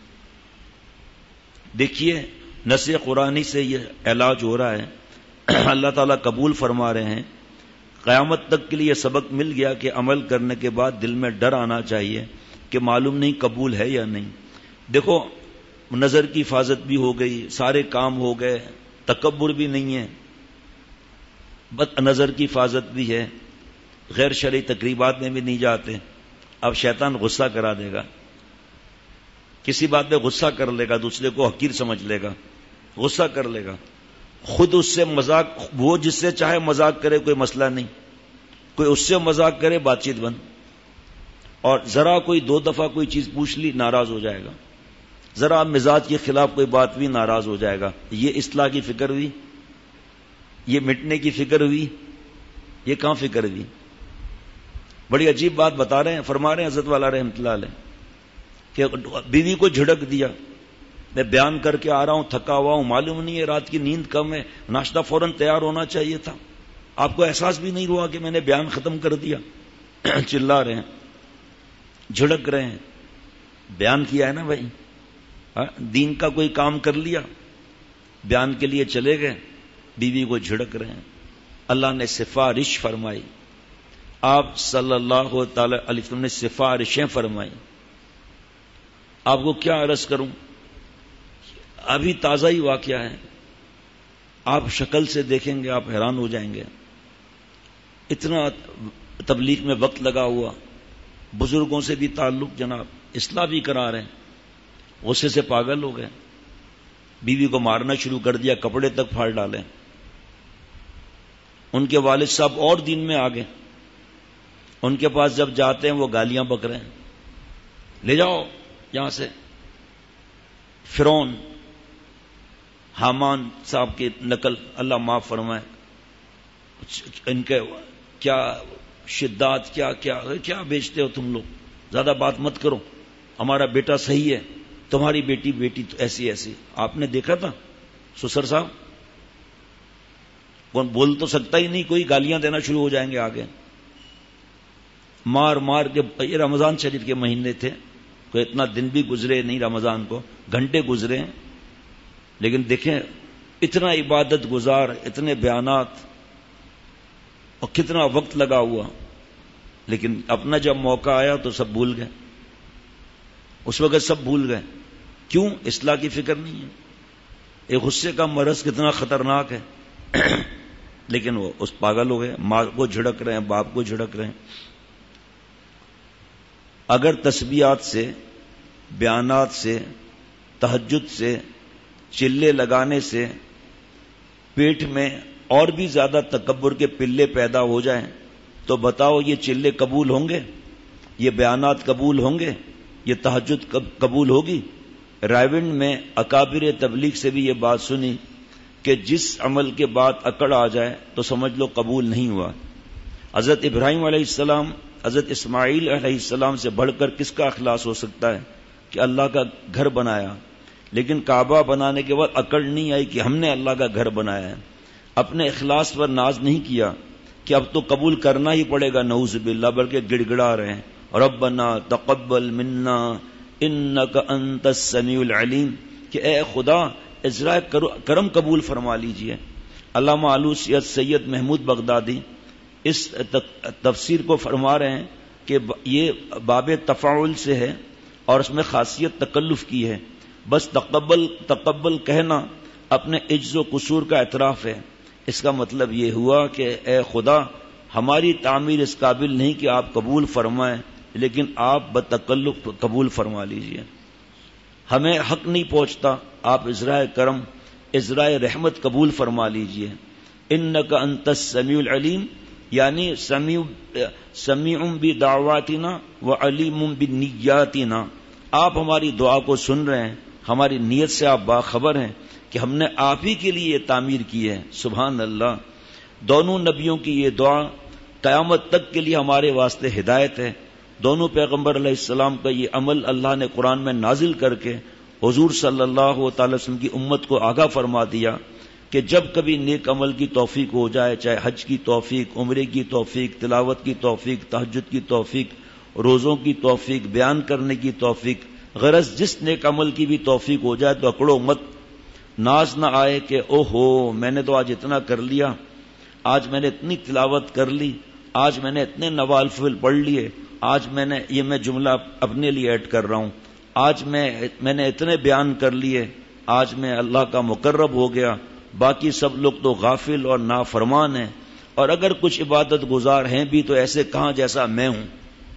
دیکھیے نص قرآنی سے یہ علاج ہو رہا ہے. اللہ تعالیٰ قبول فرما رہے ہیں. قیامت تک کے لیے سبق مل گیا کہ عمل کرنے کے بعد دل میں ڈر آنا چاہیے کہ معلوم نہیں قبول ہے یا نہیں. دیکھو نظر کی حفاظت بھی ہو گئی، سارے کام ہو گئے، تکبر بھی نہیں ہے، بس نظر کی حفاظت بھی ہے، غیر شرعی تقریبات میں بھی نہیں جاتے. اب شیطان غصہ کرا دے گا، کسی بات پہ غصہ کر لے گا، دوسرے کو حقیر سمجھ لے گا، غصہ کر لے گا، خود اس سے مذاق، وہ جس سے چاہے مذاق کرے کوئی مسئلہ نہیں، کوئی اس سے مذاق کرے بات چیت بند، اور ذرا کوئی 2 دفعہ کوئی چیز پوچھ لی ناراض ہو جائے گا، ذرا مزاج کے خلاف کوئی بات بھی ناراض ہو جائے گا. یہ اصلاح کی فکر ہوئی، یہ مٹنے کی فکر ہوئی، یہ کہاں فکر ہوئی؟ بڑی عجیب بات بتا رہے ہیں، فرما رہے ہیں حضرت والا رحمۃ اللہ علیہ کہ بیوی کو جھڑک دیا، میں بیان کر کے آ رہا ہوں، تھکا ہوا ہوں، معلوم نہیں ہے رات کی نیند کم ہے، ناشتہ فوراً تیار ہونا چاہیے تھا، آپ کو احساس بھی نہیں ہوا کہ میں نے بیان ختم کر دیا. چلا رہے ہیں، جھڑک رہے ہیں، بیان کیا ہے نا بھائی، دین کا کوئی کام کر لیا، بیان کے لیے چلے گئے، بیوی کو جھڑک رہے ہیں. اللہ نے سفارش فرمائی، آپ صلی اللہ تعالی علیہ وسلم نے سفارشیں فرمائی. آپ کو کیا عرض کروں، ابھی تازہ ہی واقعہ ہے، آپ شکل سے دیکھیں گے آپ حیران ہو جائیں گے. اتنا تبلیغ میں وقت لگا ہوا، بزرگوں سے بھی تعلق، جناب اصلاح بھی کرا رہے ہیں، غصے سے پاگل ہو گئے، بیوی کو مارنا شروع کر دیا، کپڑے تک پھاڑ ڈالے. ان کے والد صاحب اور دین میں آ گئے، ان کے پاس جب جاتے ہیں وہ گالیاں بک رہے ہیں، لے جاؤ یہاں سے. فرعون حامان صاحب کی نقل، اللہ معاف فرمائے، ان کے کیا شدات، کیا کیا کیا بیچتے ہو تم لوگ، زیادہ بات مت کرو، ہمارا بیٹا صحیح ہے، تمہاری بیٹی تو ایسی ایسی. آپ نے دیکھا تھا سسر صاحب، کون بول تو سکتا ہی نہیں کوئی، گالیاں دینا شروع ہو جائیں گے آگے. مار مار کے، یہ رمضان شریف کے مہینے تھے، کوئی اتنا دن بھی گزرے نہیں رمضان کو، گھنٹے گزرے ہیں، لیکن دیکھیں اتنا عبادت گزار، اتنے بیانات اور کتنا وقت لگا ہوا، لیکن اپنا جب موقع آیا تو سب بھول گئے. اس وقت سب بھول گئے. کیوں؟ اصلاح کی فکر نہیں ہے. ایک غصے کا مرض کتنا خطرناک ہے. لیکن وہ اس پاگل ہو گئے، ماں کو جھڑک رہے ہیں، باپ کو جھڑک رہے ہیں. اگر تسبیحات سے، بیانات سے، تہجد سے، چلے لگانے سے پیٹ میں اور بھی زیادہ تکبر کے پلے پیدا ہو جائیں تو بتاؤ یہ چلے قبول ہوں گے؟ یہ بیانات قبول ہوں گے؟ یہ تہجد قبول ہوگی؟ رائیونڈ میں اکابر تبلیغ سے بھی یہ بات سنی کہ جس عمل کے بعد اکڑ آ جائے تو سمجھ لو قبول نہیں ہوا. حضرت ابراہیم علیہ السلام، حضرت اسماعیل علیہ السلام سے بڑھ کر کس کا اخلاص ہو سکتا ہے کہ اللہ کا گھر بنایا، لیکن کعبہ بنانے کے بعد اکڑ نہیں آئی کہ ہم نے اللہ کا گھر بنایا ہے. اپنے اخلاص پر ناز نہیں کیا کہ اب تو قبول کرنا ہی پڑے گا، نعوذ باللہ، بلکہ گڑ گڑا رہے ہیں، ربنا تقبل منا انک انت السمیع العلیم، کہ اے خدا اجرائے کرم قبول فرما لیجئے. علامہ علوسی سید محمود بغدادی اس تفسیر کو فرما رہے ہیں کہ یہ باب تفاعل سے ہے اور اس میں خاصیت تکلف کی ہے. بس تقبل کہنا اپنے عجز و قصور کا اعتراف ہے. اس کا مطلب یہ ہوا کہ اے خدا ہماری تعمیر اس قابل نہیں کہ آپ قبول فرمائیں، لیکن آپ بتکلف قبول فرما لیجئے. ہمیں حق نہیں پہنچتا، آپ اجرائے کرم، اجرائے رحمت قبول فرما لیجئے. انک انت السمیع العلیم، یعنی سمیع بدعواتنا وعلیم بنیاتنا، آپ ہماری دعا کو سن رہے ہیں، ہماری نیت سے آپ باخبر ہیں کہ ہم نے آپ ہی کے لیے یہ تعمیر کی ہے. سبحان اللہ. دونوں نبیوں کی یہ دعا قیامت تک کے لیے ہمارے واسطے ہدایت ہے. دونوں پیغمبر علیہ السلام کا یہ عمل اللہ نے قرآن میں نازل کر کے حضور صلی اللہ تعالی وسلم کی امت کو آگاہ فرما دیا کہ جب کبھی نیک عمل کی توفیق ہو جائے، چاہے حج کی توفیق، عمرے کی توفیق، تلاوت کی توفیق، تہجد کی توفیق، روزوں کی توفیق، بیان کرنے کی توفیق، غرض جس نیک عمل کی بھی توفیق ہو جائے تو اکڑو مت. ناز نہ آئے کہ او ہو میں نے تو آج اتنا کر لیا، آج میں نے اتنی تلاوت کر لی، آج میں نے اتنے نوافل پڑھ لیے، آج میں جملہ اپنے لیے ایڈ کر رہا ہوں، آج میں نے اتنے بیان کر لیے، آج میں اللہ کا مقرب ہو گیا، باقی سب لوگ تو غافل اور نافرمان ہیں، اور اگر کچھ عبادت گزار ہیں بھی تو ایسے کہاں جیسا میں ہوں.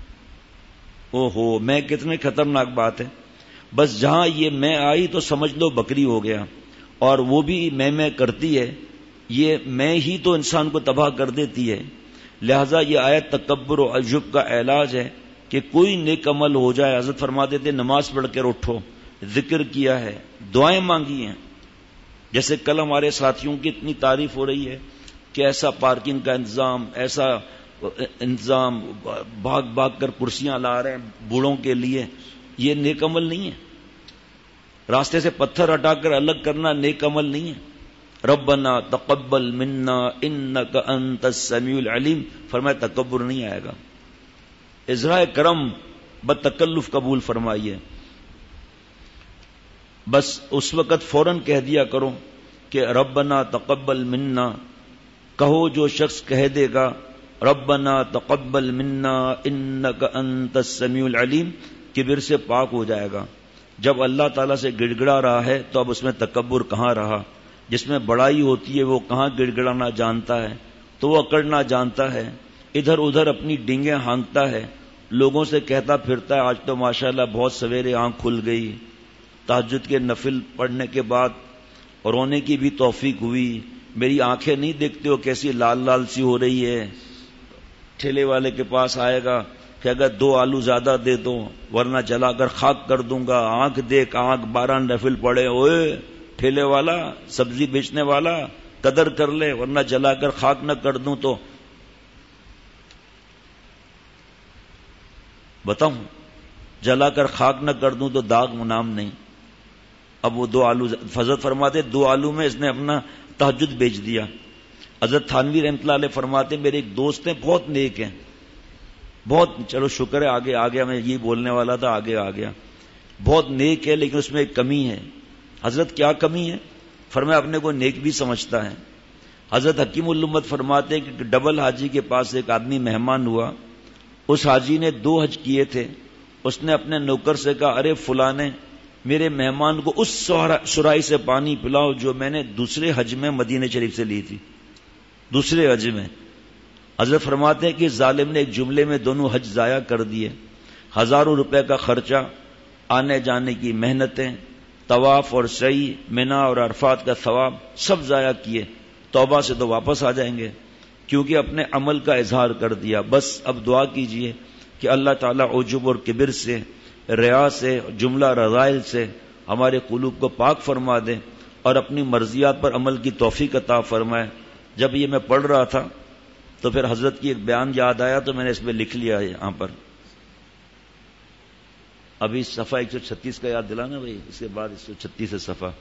او ہو میں کتنے خطرناک بات ہے. بس جہاں یہ میں آئی تو سمجھ لو بکری ہو گیا، اور وہ بھی میں کرتی ہے. یہ میں ہی تو انسان کو تباہ کر دیتی ہے. لہذا یہ آیت تکبر و عجب کا علاج ہے کہ کوئی نیک عمل ہو جائے. حضرت فرما دیتے نماز پڑھ کر اٹھو، ذکر کیا ہے، دعائیں مانگی ہیں. جیسے کل ہمارے ساتھیوں کی اتنی تعریف ہو رہی ہے کہ ایسا پارکنگ کا انتظام، ایسا انتظام، بھاگ بھاگ کر کرسیاں لا رہے ہیں بوڑھوں کے لیے، یہ نیک عمل نہیں ہے. راستے سے پتھر ہٹا کر الگ کرنا نیک عمل نہیں ہے. ربنا تقبل منا انک انت السمیع العلیم، فرمایا تکبر نہیں آئے گا. اظہار کرم بتکلف قبول فرمائیے. بس اس وقت فوراً کہہ دیا کرو کہ ربنا تقبل منا. کہو جو شخص کہہ دے گا ربنا تقبل منا انک انت السمیع العلیم، کبر سے پاک ہو جائے گا. جب اللہ تعالیٰ سے گڑ گڑا رہا ہے تو اب اس میں تکبر کہاں رہا؟ جس میں بڑائی ہوتی ہے وہ کہاں گڑ گڑانا جانتا ہے؟ تو وہ اکڑنا جانتا ہے، ادھر ادھر اپنی ڈینگیں ہانکتا ہے، لوگوں سے کہتا پھرتا ہے آج تو ماشاءاللہ بہت سویرے آنکھ کھل گئی، تہجد کے نفل پڑھنے کے بعد رونے کی بھی توفیق ہوئی، میری آنکھیں نہیں دیکھتے ہو کیسی لال لال سی ہو رہی ہے. ٹھیلے والے کے پاس آئے گا کہ اگر 2 آلو زیادہ دے دو ورنہ جلا کر خاک کر دوں گا. آنکھ دیکھ، آنکھ 12 نفل پڑے. اوئے ٹھیلے والا، سبزی بیچنے والا، قدر کر لے ورنہ جلا کر خاک نہ کر دوں. تو بتاؤں جلا کر خاک نہ کر دوں تو داغ منام نہیں. اب وہ 2 آلو حضرت فرماتے 2 آلو میں اس نے اپنا تہجد بیچ دیا. حضرت تھانوی رحمۃ اللہ علیہ فرماتے میرے ایک دوست ہیں بہت نیک ہیں، بہت، چلو شکر ہے آگے آ گیا، میں یہی بولنے والا تھا آگے آ گیا. بہت نیک ہے لیکن اس میں ایک کمی ہے. حضرت کیا کمی ہے؟ فرمایا اپنے کو نیک بھی سمجھتا ہے. حضرت حکیم الامت فرماتے ہیں کہ ڈبل حاجی کے پاس ایک آدمی مہمان ہوا. اس حاجی نے 2 حج کیے تھے. اس نے اپنے نوکر سے کہا ارے فلانے میرے مہمان کو اس سرائی سے پانی پلاؤ جو میں نے دوسرے حج میں مدینہ شریف سے لی تھی. دوسرے حج میں. حضرت فرماتے ہیں کہ ظالم نے ایک جملے میں دونوں حج ضائع کر دیے. ہزاروں روپے کا خرچہ، آنے جانے کی محنتیں، طواف اور سعی، منا اور عرفات کا ثواب سب ضائع کیے. توبہ سے تو واپس آ جائیں گے کیونکہ اپنے عمل کا اظہار کر دیا. بس اب دعا کیجئے کہ اللہ تعالیٰ عجب اور کبر سے، ریا سے، جملہ رذائل سے ہمارے قلوب کو پاک فرما دے اور اپنی مرضیات پر عمل کی توفیق عطا فرمائے. جب یہ میں پڑھ رہا تھا تو پھر حضرت کی ایک بیان یاد آیا تو میں نے اس میں لکھ لیا یہاں پر. ابھی صفحہ 136 کا یاد دلانا بھائی، اس کے بعد 136 صفحہ.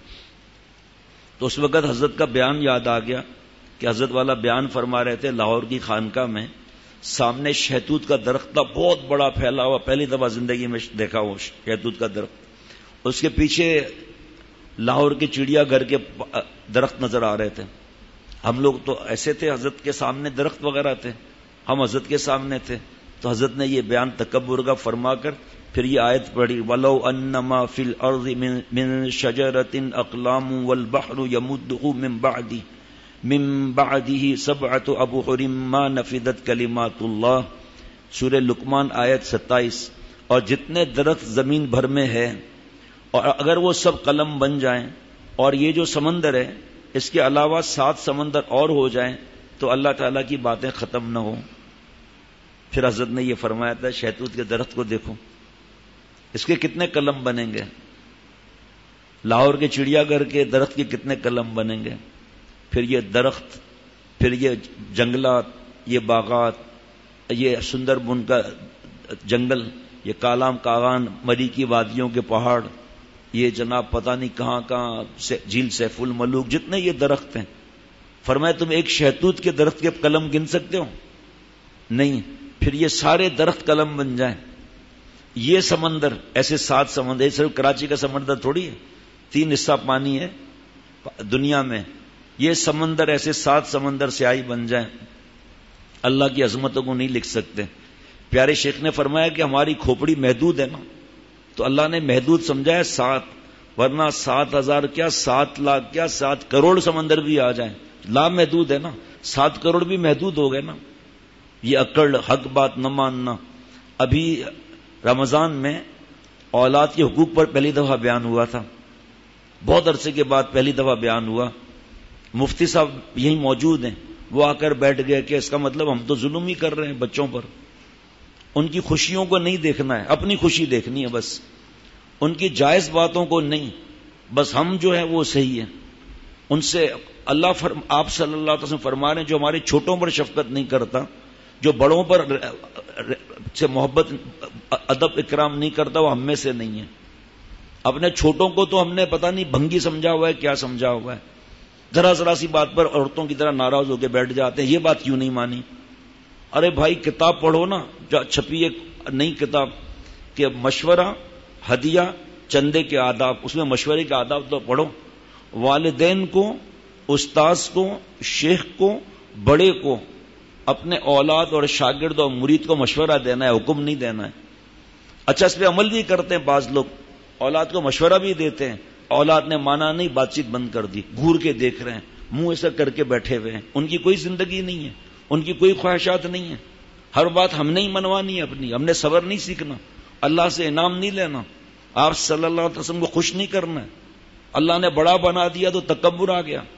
تو اس وقت حضرت کا بیان یاد آ گیا کہ حضرت والا بیان فرما رہے تھے لاہور کی خانقاہ میں سامنے شہتوت کا درخت تھا، بہت بڑا پھیلا ہوا، پہلی دفعہ زندگی میں دیکھا وہ شہتوت کا درخت. اس کے پیچھے لاہور کے چڑیا گھر کے درخت نظر آ رہے تھے. ہم لوگ تو ایسے تھے حضرت کے سامنے درخت وغیرہ تھے، ہم حضرت کے سامنے تھے. تو حضرت نے یہ بیان تکبر کا فرما کر پھر یہ آیت پڑھی وَلَوْ أَنَّمَا فِي الْأَرْضِ مِن شَجَرَةٍ أَقْلَامٌ وَالْبَحْرُ يَمُدُّهُ مِن بَعْدِهِ سَبْعَةُ أَبْحُرٍ مَا نَفِدَتْ كَلِمَاتُ اللَّهِ. سورہ لقمان آیت 27. اور جتنے درخت زمین بھر میں ہے اور اگر وہ سب قلم بن جائیں اور یہ جو سمندر ہے اس کے علاوہ 7 سمندر اور ہو جائیں تو اللہ تعالیٰ کی باتیں ختم نہ ہوں. پھر حضرت نے یہ فرمایا تھا شہتوت کے درخت کو دیکھو، اس کے کتنے قلم بنیں گے، لاہور کے چڑیا گھر کے درخت کے کتنے قلم بنیں گے. پھر یہ درخت، پھر یہ جنگلات، یہ باغات، یہ سندر بن کا جنگل، یہ کالام کاغان مری کی وادیوں کے پہاڑ، یہ جناب پتہ نہیں کہاں کہاں جھیل سیف الملوک، جتنے یہ درخت ہیں. فرمایا تم ایک شہتوت کے درخت کے قلم گن سکتے ہو؟ نہیں. پھر یہ سارے درخت قلم بن جائیں. یہ سمندر ایسے 7 سمندر، صرف کراچی کا سمندر تھوڑی ہے، 3 حصہ پانی ہے دنیا میں. یہ سمندر ایسے 7 سمندر سیاہی بن جائیں، اللہ کی عظمتوں کو نہیں لکھ سکتے. پیارے شیخ نے فرمایا کہ ہماری کھوپڑی محدود ہے نا، تو اللہ نے محدود سمجھا ہے 7، ورنہ 7,000 کیا 7 لاکھ کیا 7 کروڑ سمندر بھی آ جائیں، لا محدود ہے نا. 7 کروڑ بھی محدود ہو گئے نا. یہ اکڑ، حق بات نہ ماننا. ابھی رمضان میں اولاد کے حقوق پر پہلی دفعہ بیان ہوا تھا، بہت عرصے کے بعد پہلی دفعہ بیان ہوا. مفتی صاحب یہی موجود ہیں، وہ آ کر بیٹھ گئے کہ اس کا مطلب ہم تو ظلم ہی کر رہے ہیں بچوں پر. ان کی خوشیوں کو نہیں دیکھنا ہے، اپنی خوشی دیکھنی ہے بس. ان کی جائز باتوں کو نہیں، بس ہم جو ہے وہ صحیح ہے. ان سے آپ صلی اللہ علیہ وسلم فرما رہے ہیں جو ہمارے چھوٹوں پر شفقت نہیں کرتا جو بڑوں پر سے محبت ادب اکرام نہیں کرتا وہ ہم میں سے نہیں ہے. اپنے چھوٹوں کو تو ہم نے پتہ نہیں بھنگی سمجھا ہوا ہے, کیا سمجھا ہوا ہے. ذرا سی بات پر عورتوں کی طرح ناراض ہو کے بیٹھ جاتے ہیں, یہ بات کیوں نہیں مانی. ارے بھائی کتاب پڑھو نا, چھپی ایک نئی کتاب کہ مشورہ, ہدیہ, چندے کے آداب, اس میں مشورے کے آداب تو پڑھو. والدین کو, استاذ کو, شیخ کو, بڑے کو اپنے اولاد اور شاگرد اور مرید کو مشورہ دینا ہے, حکم نہیں دینا ہے. اچھا اس پہ عمل بھی کرتے ہیں بعض لوگ, اولاد کو مشورہ بھی دیتے ہیں, اولاد نے مانا نہیں, بات چیت بند کر دی, گھور کے دیکھ رہے ہیں, منہ ایسا کر کے بیٹھے ہوئے ہیں. ان کی کوئی زندگی نہیں ہے, ان کی کوئی خواہشات نہیں ہے. ہر بات ہم نے ہی منوانی ہے اپنی, ہم نے صبر نہیں سیکھنا, اللہ سے انعام نہیں لینا, آپ صلی اللہ علیہ وسلم کو خوش نہیں کرنا ہے. اللہ نے بڑا بنا دیا تو تکبر آ گیا.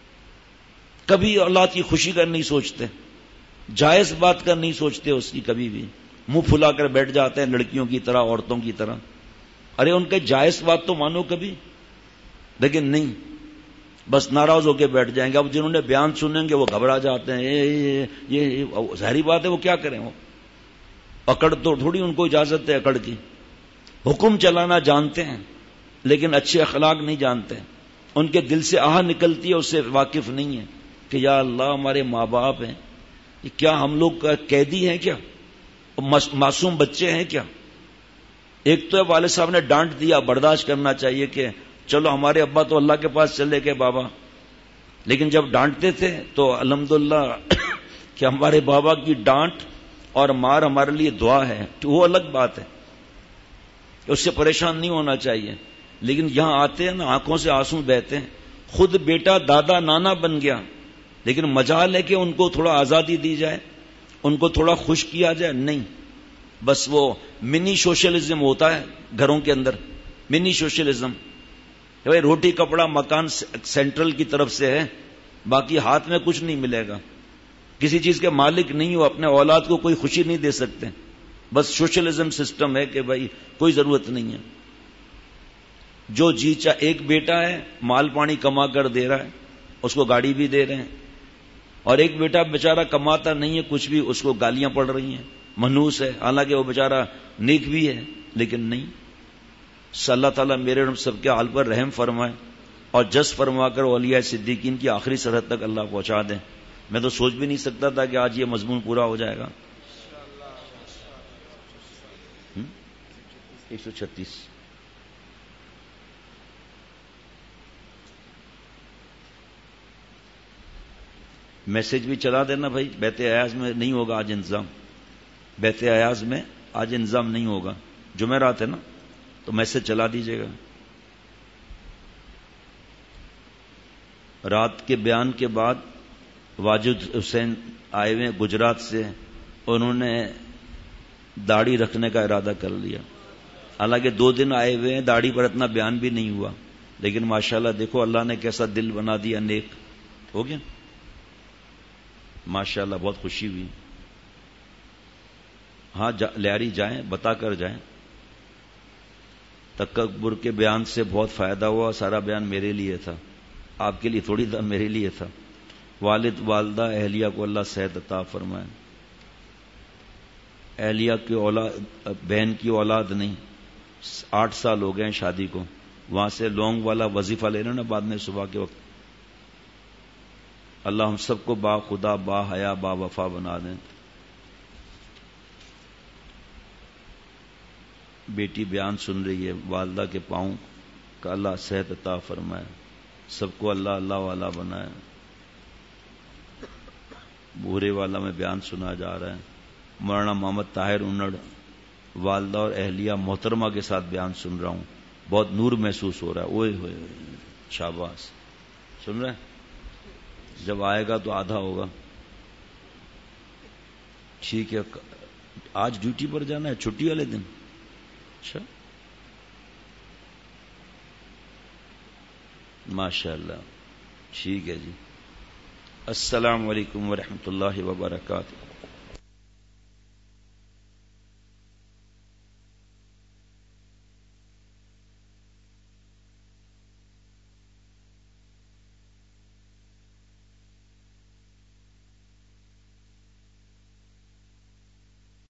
کبھی اولاد کی خوشی کا نہیں سوچتے, جائز بات کا نہیں سوچتے اس کی, کبھی بھی منہ پھلا کر بیٹھ جاتے ہیں لڑکیوں کی طرح, عورتوں کی طرح. ارے ان کے جائز بات تو مانو کبھی, لیکن نہیں, بس ناراض ہو کے بیٹھ جائیں گے. اب جنہوں نے بیان سنیں گے وہ گھبرا جاتے ہیں, یہ ظاہری بات ہے, وہ کیا کریں, وہ اکڑ تو تھوڑی ان کو اجازت ہے اکڑ کی. حکم چلانا جانتے ہیں لیکن اچھے اخلاق نہیں جانتے. ان کے دل سے آہ نکلتی ہے, اس سے واقف نہیں ہے کہ یا اللہ ہمارے ماں باپ ہیں, کیا ہم لوگ قیدی ہیں کیا, معصوم بچے ہیں کیا. ایک تو والد صاحب نے ڈانٹ دیا, برداشت کرنا چاہیے کہ چلو ہمارے ابا تو اللہ کے پاس چلے گئے بابا, لیکن جب ڈانٹتے تھے تو الحمدللہ کہ ہمارے بابا کی ڈانٹ اور مار ہمارے لیے دعا ہے, تو وہ الگ بات ہے, اس سے پریشان نہیں ہونا چاہیے. لیکن یہاں آتے ہیں نا, آنکھوں سے آنسو بہتے ہیں. خود بیٹا دادا نانا بن گیا, لیکن مجال ہے کہ ان کو تھوڑا آزادی دی جائے, ان کو تھوڑا خوش کیا جائے. نہیں, بس وہ منی سوشلزم ہوتا ہے گھروں کے اندر, منی سوشلزم. بھائی روٹی کپڑا مکان سینٹرل کی طرف سے ہے, باقی ہاتھ میں کچھ نہیں ملے گا, کسی چیز کے مالک نہیں ہو, اپنے اولاد کو کوئی خوشی نہیں دے سکتے. بس سوشلزم سسٹم ہے کہ بھائی کوئی ضرورت نہیں ہے. جو جی چاہ, ایک بیٹا ہے مال پانی کما کر دے رہا ہے, اس کو گاڑی بھی دے رہے ہیں, اور ایک بیٹا بیچارہ کماتا نہیں ہے کچھ بھی, اس کو گالیاں پڑ رہی ہیں, منحوس ہے, حالانکہ وہ بیچارہ نیک بھی ہے لیکن نہیں. اللہ تعالیٰ میرے سب کے حال پر رحم فرمائے اور جس فرما کر اولیاء صدیقین کی آخری سرحد تک اللہ پہنچا دیں. میں تو سوچ بھی نہیں سکتا تھا کہ آج یہ مضمون پورا ہو جائے گا. 136 میسج بھی چلا دینا بھائی. بیت ایاز میں نہیں ہوگا آج انتظام, بیت ایاز میں آج انتظام نہیں ہوگا, جمعرات ہے نا, تو میسج چلا دیجیے گا. رات کے بیان کے بعد واجد حسین آئے ہوئے گجرات سے, انہوں نے داڑھی رکھنے کا ارادہ کر لیا. حالانکہ 2 دن آئے ہوئے ہیں, داڑھی پر اتنا بیان بھی نہیں ہوا, لیکن ماشاءاللہ دیکھو اللہ نے کیسا دل بنا دیا, نیک ہو گیا ماشاءاللہ. بہت خوشی ہوئی. ہاں لیاری جائیں, بتا کر جائیں. تکبر کے بیان سے بہت فائدہ ہوا, سارا بیان میرے لیے تھا, آپ کے لیے تھوڑی تھا, میرے لیے تھا. والد والدہ اہلیہ کو اللہ صحت عطا فرمائے. اہلیہ کی اولاد, بہن کی اولاد نہیں, 8 سال ہو گئے ہیں شادی کو. وہاں سے لونگ والا وظیفہ لینا نا بعد میں صبح کے وقت. اللہ ہم سب کو با خدا, با حیا, با وفا بنا دیں. بیٹی بیان سن رہی ہے, والدہ کے پاؤں کا اللہ صحت عطا فرمائے, سب کو اللہ اللہ والا بنائے. بورے والا میں بیان سنا جا رہا ہے. مولانا محمد طاہر انڑ, والدہ اور اہلیہ محترمہ کے ساتھ بیان سن رہا ہوں. بہت نور محسوس ہو رہا ہے. اوئے ہوئے, شاباش. سن رہے ہیں, جب آئے گا تو آدھا ہوگا. ٹھیک ہے, آج ڈیوٹی پر جانا ہے, چھٹی والے دن. اچھا ماشاء اللہ, ٹھیک ہے جی. السلام علیکم ورحمۃ اللہ وبرکاتہ.